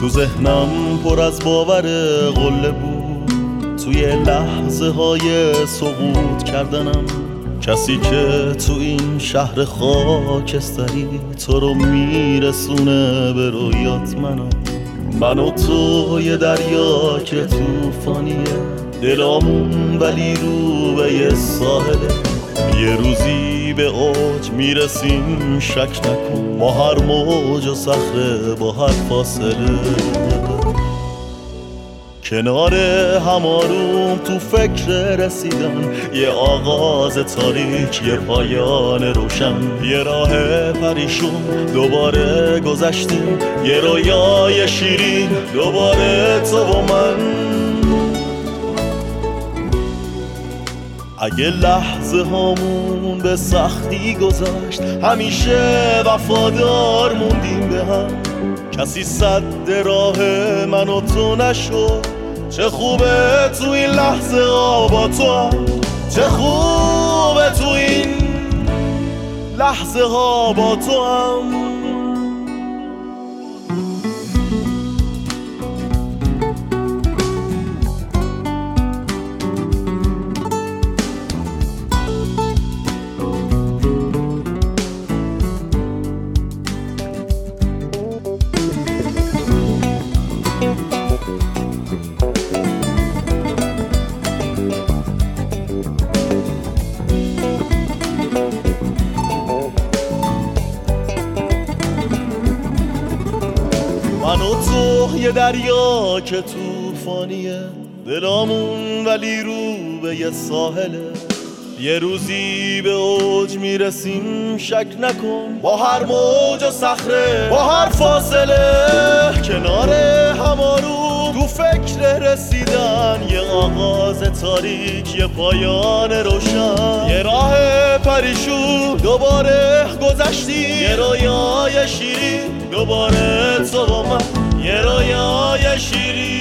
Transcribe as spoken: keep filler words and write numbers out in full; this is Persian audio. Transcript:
تو ذهنم پر از باور قله بود، توی لحظه های سقوط کردنم. کسی که تو این شهر خاکستری تو رو میرسونه به رویات منم. من و تو یه دریا که توفانیه، دلامون ولی رو به یه ساحله. یه روزی به اوج میرسیم شک نکن، با هر موج و صخره با هر فاصله. کنار هماروم تو فکر رسیدن، یه آغاز تاریک یه پایان روشن. یه راه پریشون دوباره گذشتیم، یه رویای شیرین دوباره تو و من. اگه لحظه هامون به سختی گذشت، همیشه وفادار موندیم به هم. کسی صد راه من و تو نشد، چه خوبه تو این لحظه ها با تو هم. چه خوبه تو این لحظه ها با تو هم. من و تو یه دریا که توفانیه، دلامون ولی رو به یه ساحله. یه روزی به اوج میرسیم شک نکن، با هر موج و صخره با هر فاصله. کنار همارو تو فکر رسیدن، یه آغاز تاریک یه پایان روشن. یه راه پریشون دوباره گذشتیم، یه رویای شیرین دوباره تو با من. یه رویای شیرین